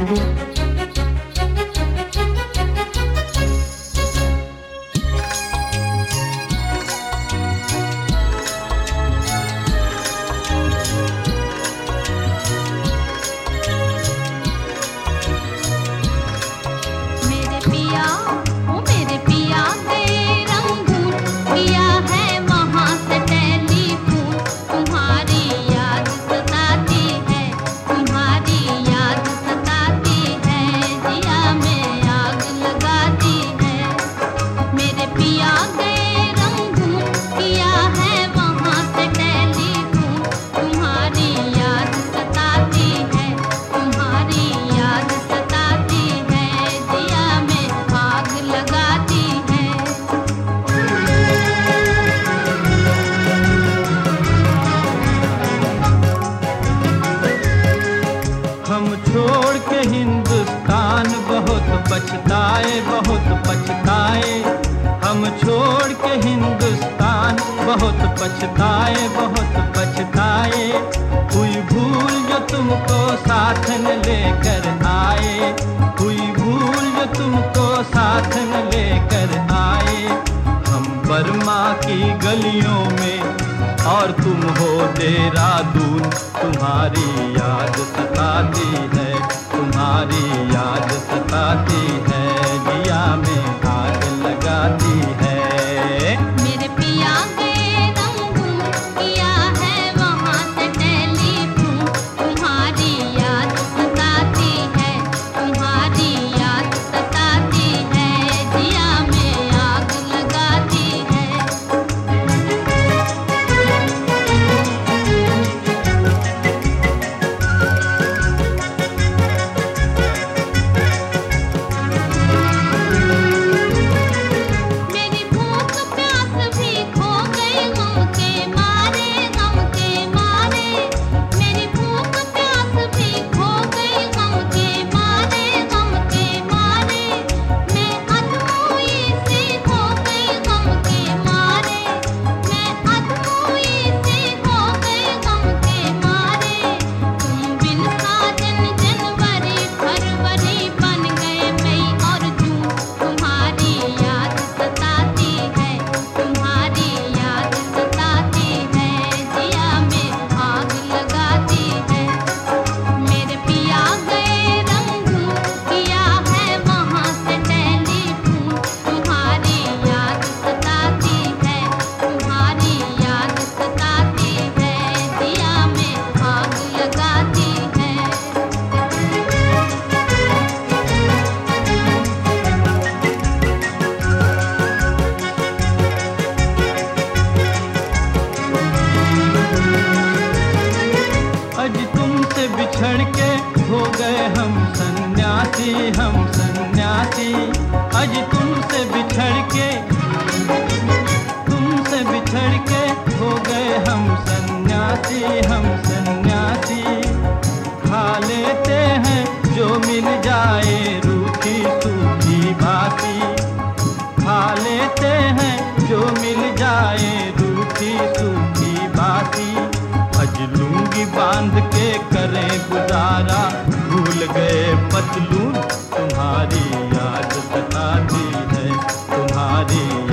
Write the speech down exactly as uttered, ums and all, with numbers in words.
हम छोड़ के हिंदुस्तान बहुत पछताए, बहुत पछताए। हम छोड़ के हिंदुस्तान बहुत पछताए, बहुत पछताए। हुई भूल जो तुमको साथ न लेकर आए, हुई भूल जो तुमको साथ न लेकर आए। हम बर्मा की गलियों में और तुम हो देहरादून, तुम्हारी याद सताती है, तुम्हारी याद सताती है, जिया में आग लगाती है। मेरे पिया गए रंगून, किया है वहाँ से टेलीफोन, तुम्हारी याद सताती है, तुम्हारी याद सताती है, जिया में आग लगाती है। आज तुमसे बिछड़ के हो गए हम सन्यासी, हम सन्यासी। आज तुमसे बिछड़ के, तुमसे बिछड़ के हो गए हम सन्यासी, हम सन्यासी। खा लेते हैं जो मिल जाए रूखी सूखी बासी, खा लेते हैं जो मिल जाए रूखी सूखी बासी। आज लुंगी बांध के करें गुजारा, भूल गए पतलून, तुम्हारी याद सताती है, तुम्हारी